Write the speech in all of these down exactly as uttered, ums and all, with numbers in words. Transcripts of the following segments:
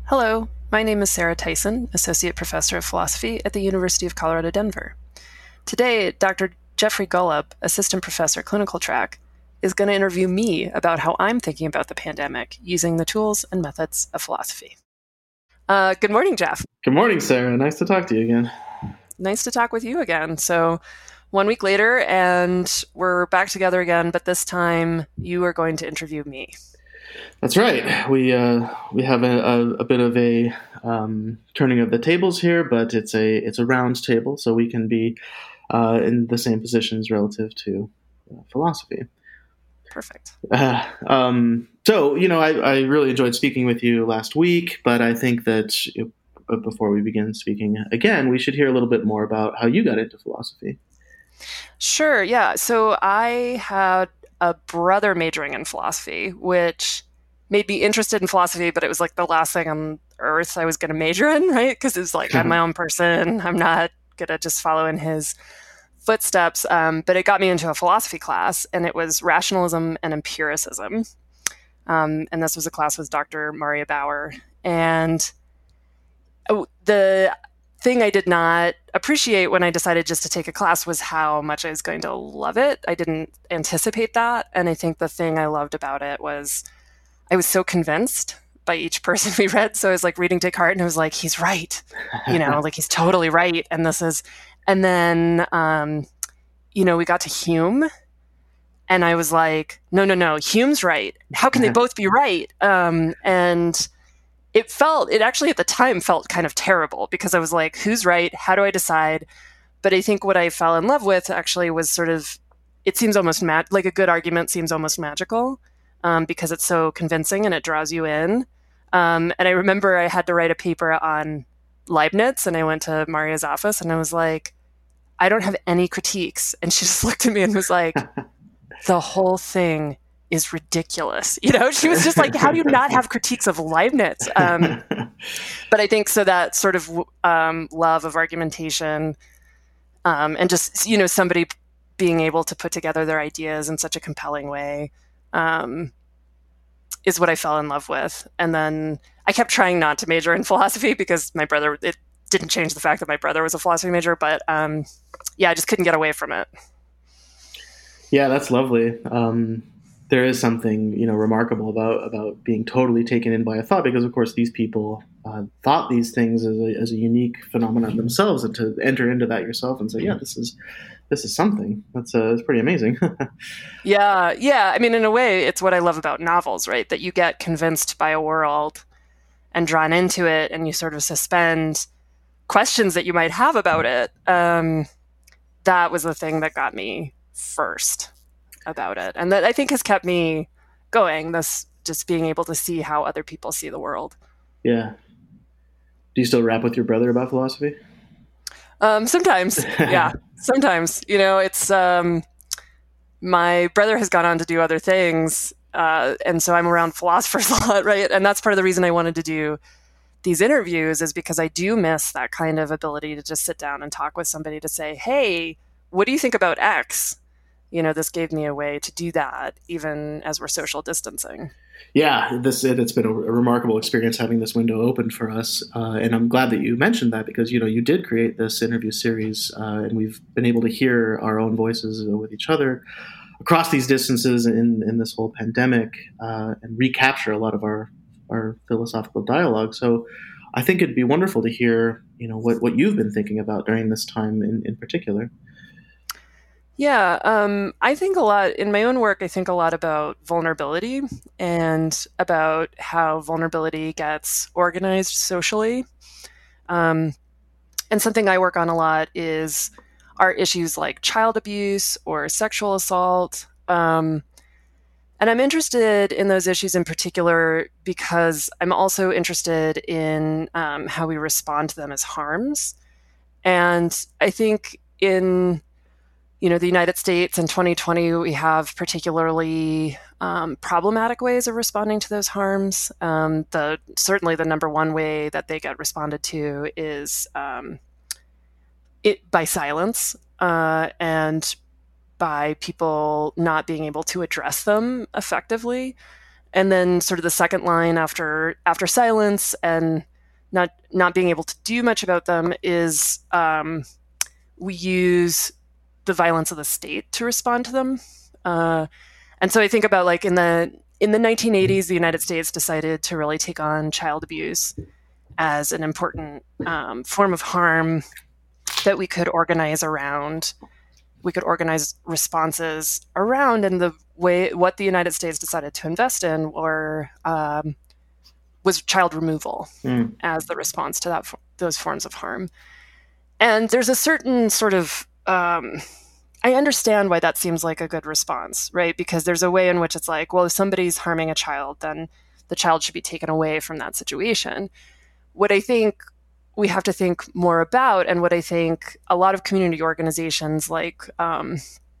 Hello, my name is Sarah Tyson, Associate Professor of Philosophy at the University of Colorado, Denver. Today, Doctor Jeffrey Golub, Assistant Professor, Clinical Track, is going to interview me about how I'm thinking about the pandemic using the tools and methods of philosophy. Uh, good morning, Jeff. Good morning, Sarah. Nice to talk to you again. Nice to talk with you again. So, one week later, and we're back together again, but this time you are going to interview me. That's right. We uh, we have a, a, a bit of a um, turning of the tables here, but it's a it's a round table, so we can be uh, in the same positions relative to uh, philosophy. Perfect. Uh, um, so, you know, I, I really enjoyed speaking with you last week, but I think that uh, before we begin speaking again, we should hear a little bit more about how you got into philosophy. Sure. Yeah. So I had a brother majoring in philosophy, which made me interested in philosophy, but it was like the last thing on earth I was going to major in, right? Because it's like, I'm my own person. I'm not going to just follow in his footsteps. Um, but it got me into a philosophy class, and it was rationalism and empiricism. Um, and this was a class with Doctor Maria Bauer. And oh, the thing I did not appreciate when I decided just to take a class was how much I was going to love it. I didn't anticipate that. And I think the thing I loved about it was I was so convinced by each person we read. So I was like reading Descartes and I was like, he's right. You know, like he's totally right. And this is, and then, um, you know, we got to Hume and I was like, no, no, no, Hume's right. How can they both be right? Um, and it felt, it actually at the time felt kind of terrible because I was like, who's right? How do I decide? But I think what I fell in love with actually was sort of, it seems almost mag- like a good argument seems almost magical um, because it's so convincing and it draws you in. Um, and I remember I had to write a paper on Leibniz and I went to Maria's office and I was like, I don't have any critiques. And she just looked at me and was like, the whole thing is ridiculous. You know, she was just like, how do you not have critiques of Leibniz? Um, but I think so that sort of um, love of argumentation um, and just, you know, somebody being able to put together their ideas in such a compelling way um, is what I fell in love with. And then I kept trying not to major in philosophy because my brother, it didn't change the fact that my brother was a philosophy major, but um, yeah, I just couldn't get away from it. Yeah, that's lovely. Um, there is something, you know, remarkable about about being totally taken in by a thought, because of course these people uh, thought these things as a, as a unique phenomenon themselves, and to enter into that yourself and say, yeah, this is this is something that's uh, it's pretty amazing. yeah, yeah. I mean, in a way, it's what I love about novels, right? That you get convinced by a world and drawn into it, and you sort of suspend questions that you might have about it. Um, that was the thing that got me first about it, and that I think has kept me going, this just being able to see how other people see the world. Yeah. Do you still rap with your brother about philosophy? Um, sometimes, yeah, sometimes, you know, it's um, my brother has gone on to do other things, uh, and so I'm around philosophers a lot, right? And that's part of the reason I wanted to do these interviews, is because I do miss that kind of ability to just sit down and talk with somebody to say, hey, what do you think about X? You know, this gave me a way to do that, even as we're social distancing. Yeah, this it's been a, a remarkable experience having this window open for us, uh, and I'm glad that you mentioned that, because you know you did create this interview series, uh, and we've been able to hear our own voices with each other across these distances in in this whole pandemic, uh, and recapture a lot of our our philosophical dialogue. So, I think it'd be wonderful to hear, you know, what what you've been thinking about during this time in in particular. Yeah, um, I think a lot in my own work. I think a lot about vulnerability and about how vulnerability gets organized socially. Um, and something I work on a lot is are issues like child abuse or sexual assault. Um, and I'm interested in those issues in particular because I'm also interested in um, how we respond to them as harms. And I think in you know, the United States in twenty twenty, we have particularly um, problematic ways of responding to those harms. Um, the certainly the number one way that they get responded to is um, it by silence uh, and by people not being able to address them effectively. And then sort of the second line after after silence and not not being able to do much about them is um, we use the violence of the state to respond to them. Uh, and so I think about like in the in the nineteen eighties, the United States decided to really take on child abuse as an important um, form of harm that we could organize around. We could organize responses around, and the way what the United States decided to invest in were um, was child removal mm. as the response to that those forms of harm. And there's a certain sort of um, I understand why that seems like a good response, right? Because there's a way in which it's like, well, if somebody's harming a child, then the child should be taken away from that situation. What I think we have to think more about, and what I think a lot of community organizations like, um,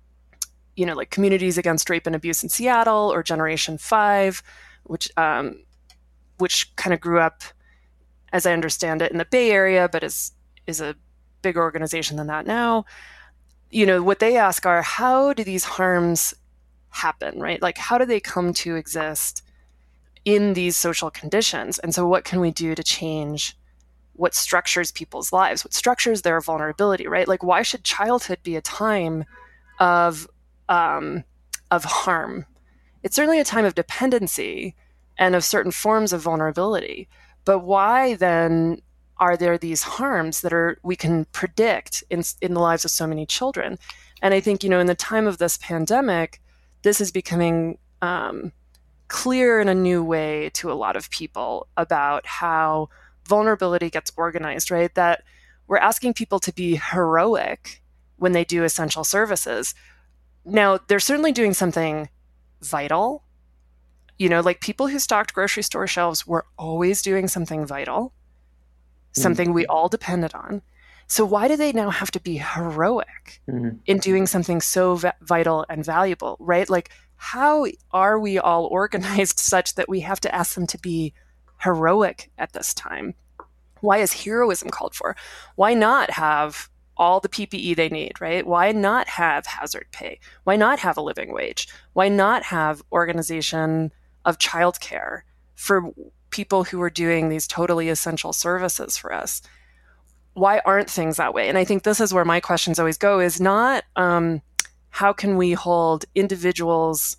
you know, like Communities Against Rape and Abuse in Seattle or Generation Five, which um, which kind of grew up, as I understand it, in the Bay Area, but is is a bigger organization than that now. You know, what they ask are, how do these harms happen, right? Like, how do they come to exist in these social conditions? And so what can we do to change what structures people's lives, what structures their vulnerability, right? Like, why should childhood be a time of um, of harm? It's certainly a time of dependency and of certain forms of vulnerability. But why then are there these harms that are we can predict in in the lives of so many children? And I think, you know, in the time of this pandemic, this is becoming um, clear in a new way to a lot of people about how vulnerability gets organized, right? That we're asking people to be heroic when they do essential services. Now, they're certainly doing something vital. You know, like people who stocked grocery store shelves were always doing something vital, something mm-hmm. we all depended on. So why do they now have to be heroic mm-hmm. in doing something so v- vital and valuable, right? Like, how are we all organized such that we have to ask them to be heroic at this time? Why is heroism called for? Why not have all the P P E they need, right? Why not have hazard pay? Why not have a living wage? Why not have organization of childcare for people who are doing these totally essential services for us? Why aren't things that way? And I think this is where my questions always go, is not um, how can we hold individuals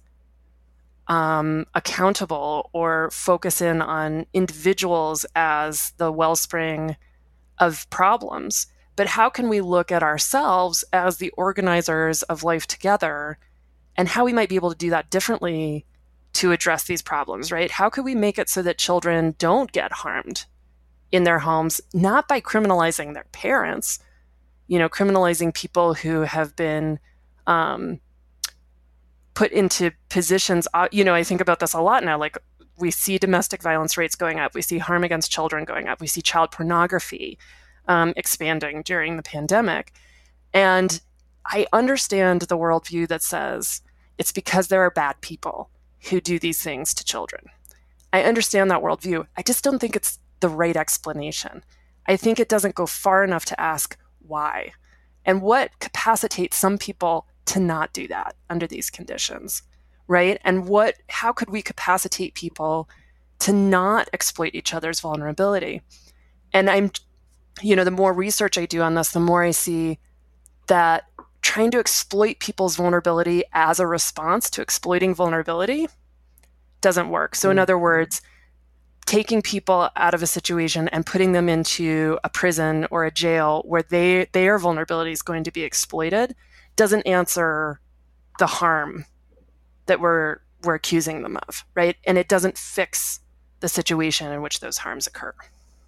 um, accountable or focus in on individuals as the wellspring of problems, but how can we look at ourselves as the organizers of life together and how we might be able to do that differently to address these problems, right? How could we make it so that children don't get harmed in their homes, not by criminalizing their parents, you know, criminalizing people who have been um, put into positions, uh, you know, I think about this a lot now, like we see domestic violence rates going up, we see harm against children going up, we see child pornography um, expanding during the pandemic. And I understand the worldview that says it's because there are bad people who do these things to children. I understand that worldview. I just don't think it's the right explanation. I think it doesn't go far enough to ask why and what capacitates some people to not do that under these conditions, right? And what, how could we capacitate people to not exploit each other's vulnerability? And I'm, you know, the more research I do on this, the more I see that trying to exploit people's vulnerability as a response to exploiting vulnerability doesn't work. So in other words, taking people out of a situation and putting them into a prison or a jail where they their vulnerability is going to be exploited doesn't answer the harm that we're we're accusing them of, right? And it doesn't fix the situation in which those harms occur.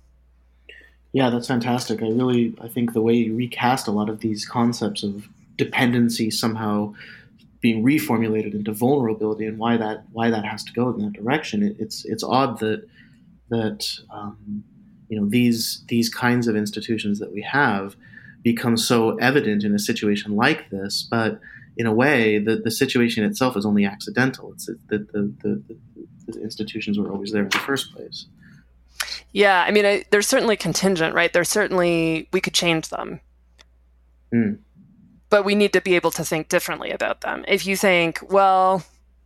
Yeah, that's fantastic. I really, I think the way you recast a lot of these concepts of dependency somehow being reformulated into vulnerability and why that why that has to go in that direction. It, it's it's odd that that um, you know these these kinds of institutions that we have become so evident in a situation like this, but in a way, the, the situation itself is only accidental. It's that the, the, the, the institutions were always there in the first place. Yeah, I mean, I, they're certainly contingent, right? They're certainly, we could change them. Mm. But we need to be able to think differently about them. If you think, well,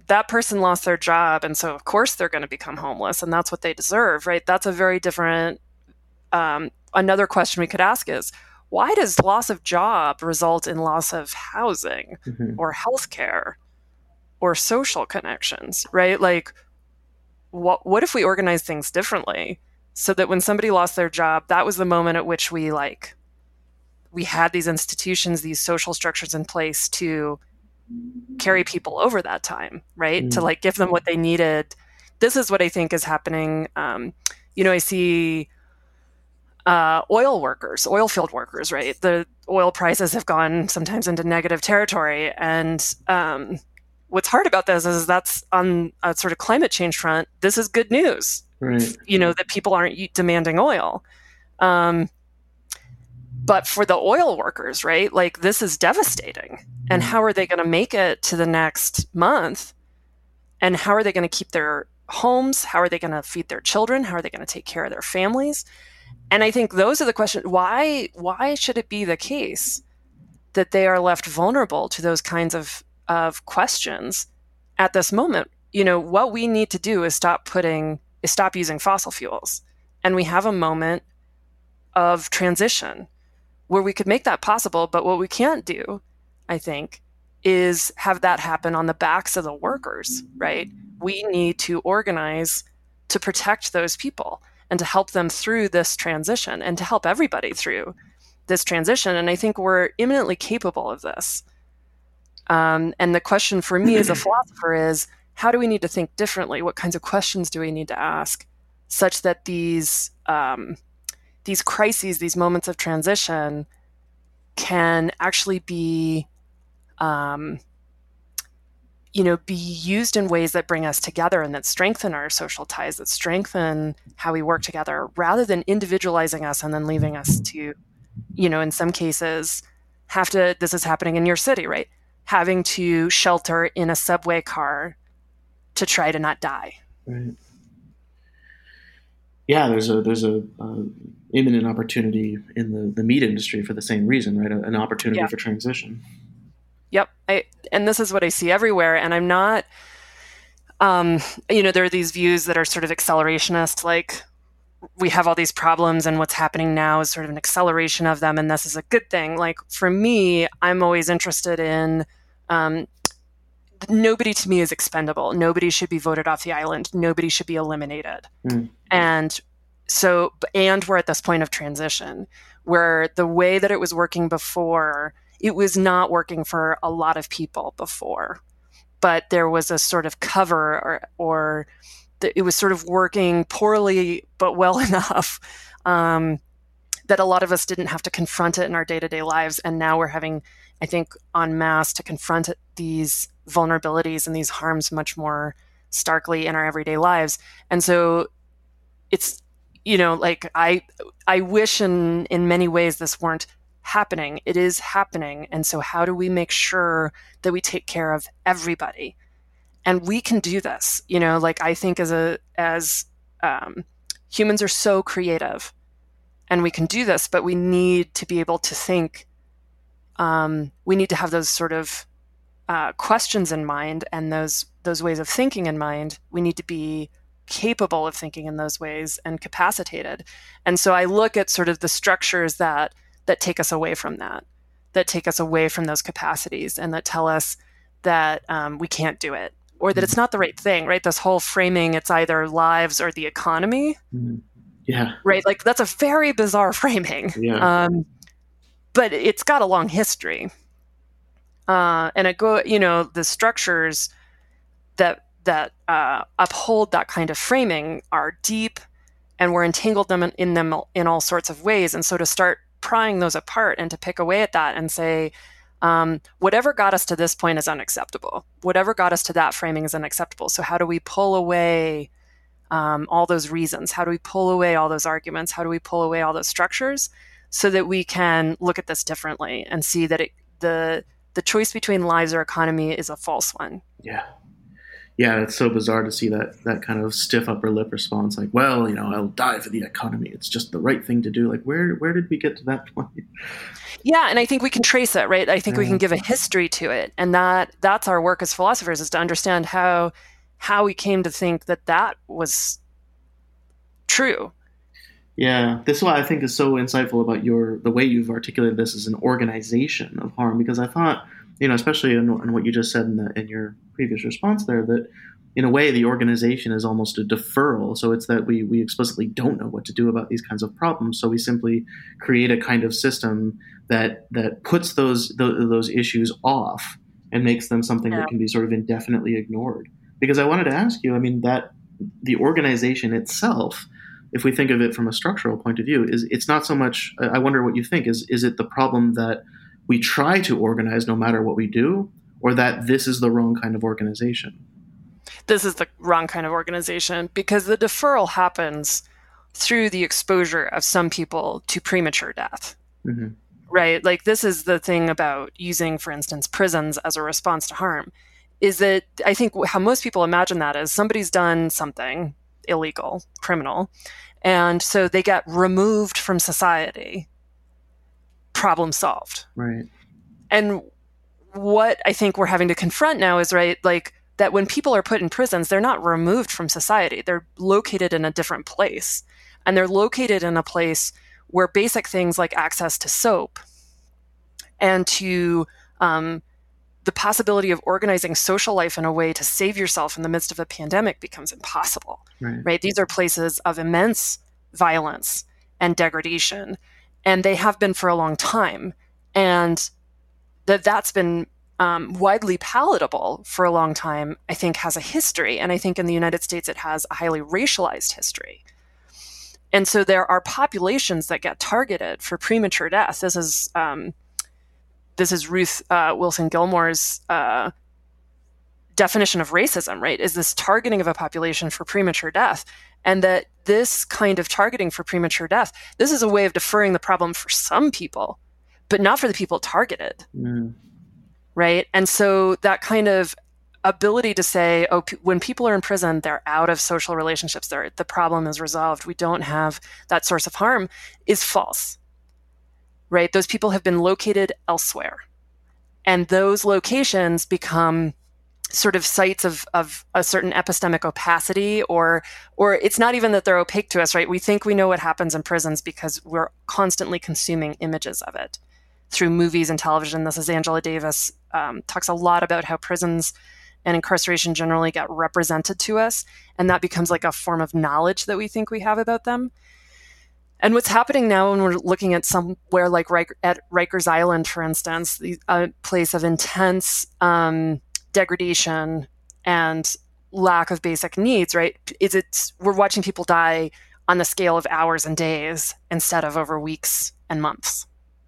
that person lost their job, and so of course they're going to become homeless, and that's what they deserve, right? That's a very different, um, another question we could ask is, why does loss of job result in loss of housing mm-hmm. or healthcare or social connections, right? Like, what what if we organize things differently so that when somebody lost their job, that was the moment at which we like we had these institutions, these social structures in place to carry people over that time, right? Mm. To like give them what they needed. This is what I think is happening. Um, you know, I see uh, oil workers, oil field workers, right? The oil prices have gone sometimes into negative territory. And um, what's hard about this is that's on a sort of climate change front. This is good news, right? You know, that people aren't demanding oil. Um, But for the oil workers, right, like this is devastating. And how are they going to make it to the next month? And how are they going to keep their homes? How are they going to feed their children? How are they going to take care of their families? And I think those are the questions. Why, why should it be the case that they are left vulnerable to those kinds of, of questions at this moment? You know, what we need to do is stop putting, is stop using fossil fuels. And we have a moment of transition where we could make that possible. But what we can't do, I think, is have that happen on the backs of the workers, right? We need to organize to protect those people and to help them through this transition and to help everybody through this transition. And I think we're imminently capable of this. Um, and the question for me as a philosopher is, how do we need to think differently? What kinds of questions do we need to ask such that these um, these crises, these moments of transition can actually be, um, you know, be used in ways that bring us together and that strengthen our social ties, that strengthen how we work together, rather than individualizing us and then leaving us to, you know, in some cases, have to, this is happening in your city, right? Having to shelter in a subway car to try to not die. Right. Yeah, there's a there's a uh, imminent opportunity in the, the meat industry for the same reason, right? An opportunity yeah. for transition. Yep, I, and this is what I see everywhere. And I'm not, um, you know, there are these views that are sort of accelerationist, like we have all these problems and what's happening now is sort of an acceleration of them, and this is a good thing. Like for me, I'm always interested in. Um, Nobody to me is expendable. Nobody should be voted off the island. Nobody should be eliminated. Mm. And so, and we're at this point of transition where the way that it was working before, it was not working for a lot of people before, but there was a sort of cover or, or the, it was sort of working poorly, but well enough um, that a lot of us didn't have to confront it in our day-to-day lives. And now we're having, I think, en masse to confront these vulnerabilities and these harms much more starkly in our everyday lives. And so it's, you know, like I I wish in, in many ways this weren't happening. It is happening. And so how do we make sure that we take care of everybody? And we can do this, you know, like I think as a as um, humans are so creative and we can do this, but we need to be able to think, um, we need to have those sort of Uh, questions in mind and those those ways of thinking in mind. We need to be capable of thinking in those ways and capacitated. And so I look at sort of the structures that that take us away from that, that take us away from those capacities and that tell us that um, we can't do it or that it's not the right thing, right? This whole framing, it's either lives or the economy. Mm. Yeah. Right? Like that's a very bizarre framing. Yeah. Um, but it's got a long history. Uh, and it go, you know, the structures that that uh, uphold that kind of framing are deep, and we're entangled them in, in them in all sorts of ways. And so to start prying those apart and to pick away at that and say, um, whatever got us to this point is unacceptable. Whatever got us to that framing is unacceptable. So how do we pull away um, all those reasons? How do we pull away all those arguments? How do we pull away all those structures so that we can look at this differently and see that it, the the choice between lives or economy is a false one? Yeah. Yeah, it's so bizarre to see that that kind of stiff upper lip response, like, well, you know, I'll die for the economy. It's just the right thing to do. Like, where where did we get to that point? Yeah, and I think we can trace it, right? I think we Yeah. can give a history to it, and that that's our work as philosophers, is to understand how how we came to think that that was true. Yeah, this is what I think is so insightful about your the way you've articulated this as an organization of harm, because I thought, you know, especially in, in what you just said in, the, in your previous response there, that in a way the organization is almost a deferral. So it's that we we explicitly don't know what to do about these kinds of problems, so we simply create a kind of system that that puts those those, those issues off and makes them something Yeah. that can be sort of indefinitely ignored. Because I wanted to ask you, I mean, that the organization itself, if we think of it from a structural point of view, is it's not so much. I wonder what you think. Is is it the problem that we try to organize no matter what we do, or that this is the wrong kind of organization? This is the wrong kind of organization, because the deferral happens through the exposure of some people to premature death. Mm-hmm. Right? Like, this is the thing about using, for instance, prisons as a response to harm, is that I think how most people imagine that is somebody's done something illegal, criminal, and so they get removed from society. Problem solved. Right. And what I think we're having to confront now is, right, like, that when people are put in prisons, they're not removed from society. They're located in a different place. And they're located in a place where basic things like access to soap and to um, the possibility of organizing social life in a way to save yourself in the midst of a pandemic becomes impossible. Right. Right? These are places of immense violence and degradation, and they have been for a long time. And that that's been um, widely palatable for a long time, I think, has a history. And I think in the United States, it has a highly racialized history. And so there are populations that get targeted for premature death. This is um, this is Ruth uh, Wilson Gilmore's uh, definition of racism, right? Is this targeting of a population for premature death. And that this kind of targeting for premature death, this is a way of deferring the problem for some people, but not for the people targeted. Mm. Right? And so that kind of ability to say, oh, p- when people are in prison, they're out of social relationships, they're, the problem is resolved, we don't have that source of harm, is false. Right? Those people have been located elsewhere. And those locations become sort of sites of, of a certain epistemic opacity, or or it's not even that they're opaque to us, right? We think we know what happens in prisons because we're constantly consuming images of it through movies and television. This is Angela Davis, um, talks a lot about how prisons and incarceration generally get represented to us, and that becomes like a form of knowledge that we think we have about them. And what's happening now when we're looking at somewhere like Riker, at Rikers Island, for instance, the, a place of intense um, degradation and lack of basic needs, right? Is it's we're watching people die on the scale of hours and days instead of over weeks and months.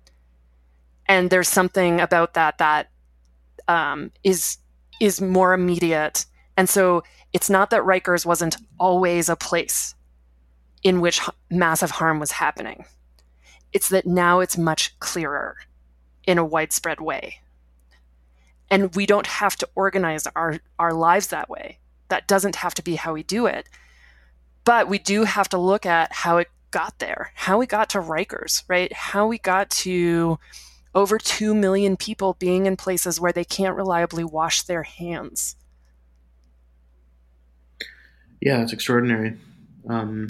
And there's something about that that um, is is more immediate. And so it's not that Rikers wasn't always a place in which massive harm was happening. It's that now it's much clearer in a widespread way. And we don't have to organize our, our lives that way. That doesn't have to be how we do it. But we do have to look at how it got there, how we got to Rikers, right? How we got to over two million people being in places where they can't reliably wash their hands. Yeah, it's extraordinary. Um,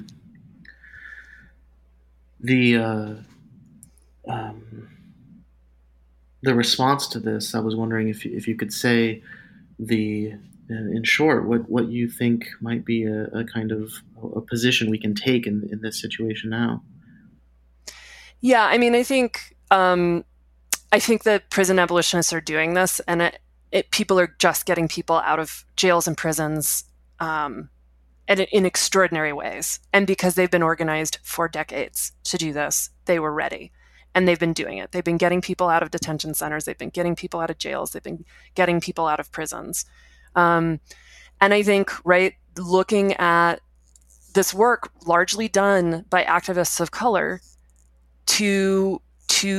the uh, um, the response to this, I was wondering if you, if you could say the uh, in short what, what you think might be a, a kind of a position we can take in, in this situation now. Yeah, I mean, I think um, I think that prison abolitionists are doing this, and it, it, people are just getting people out of jails and prisons um, and in extraordinary ways. And because they've been organized for decades to do this, they were ready. And they've been doing it. They've been getting people out of detention centers. They've been getting people out of jails. They've been getting people out of prisons. Um, and I think, right, looking at this work largely done by activists of color to to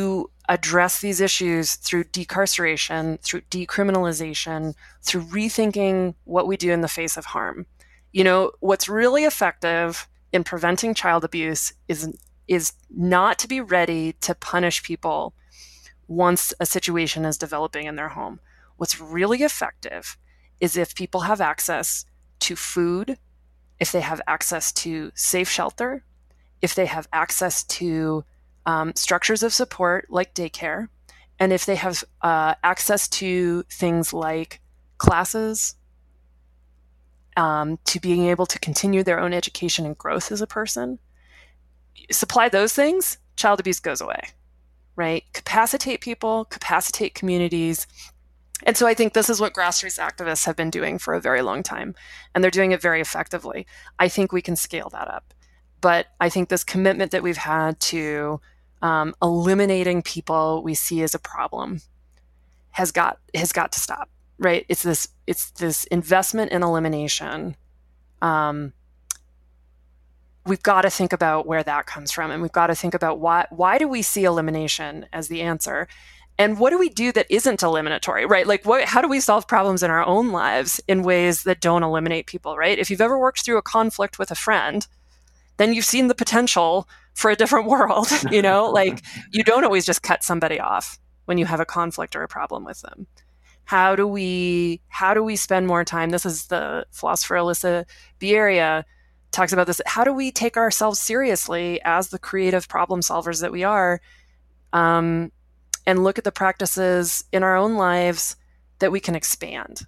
address these issues through decarceration, through decriminalization, through rethinking what we do in the face of harm. You know, what's really effective in preventing child abuse is, is not to be ready to punish people once a situation is developing in their home. What's really effective is if people have access to food, if they have access to safe shelter, if they have access to um, structures of support like daycare, and if they have uh, access to things like classes, um, to being able to continue their own education and growth as a person. Supply those things, child abuse goes away, right? Capacitate people, capacitate communities. And so I think this is what grassroots activists have been doing for a very long time, and they're doing it very effectively. I think we can scale that up. But I think this commitment that we've had to um, eliminating people we see as a problem has got has got to stop, right? It's this it's this investment in elimination. Um, we've got to think about where that comes from, and we've got to think about why why do we see elimination as the answer? And what do we do that isn't eliminatory, right? Like, what, how do we solve problems in our own lives in ways that don't eliminate people, right? If you've ever worked through a conflict with a friend, then you've seen the potential for a different world, you know? Like, you don't always just cut somebody off when you have a conflict or a problem with them. How do we, how do we spend more time? This is the philosopher Alyssa Bierria talks about this. How do we take ourselves seriously as the creative problem solvers that we are? Um, and look at the practices in our own lives that we can expand.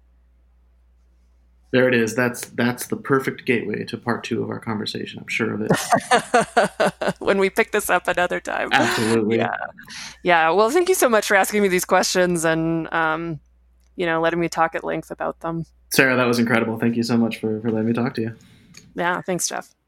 There it is. That's that's the perfect gateway to part two of our conversation. I'm sure of it. When we pick this up another time. Absolutely. Yeah. Yeah. Well, thank you so much for asking me these questions and, um, you know, letting me talk at length about them. Sarah, that was incredible. Thank you so much for, for letting me talk to you. Yeah. Thanks, Jeff.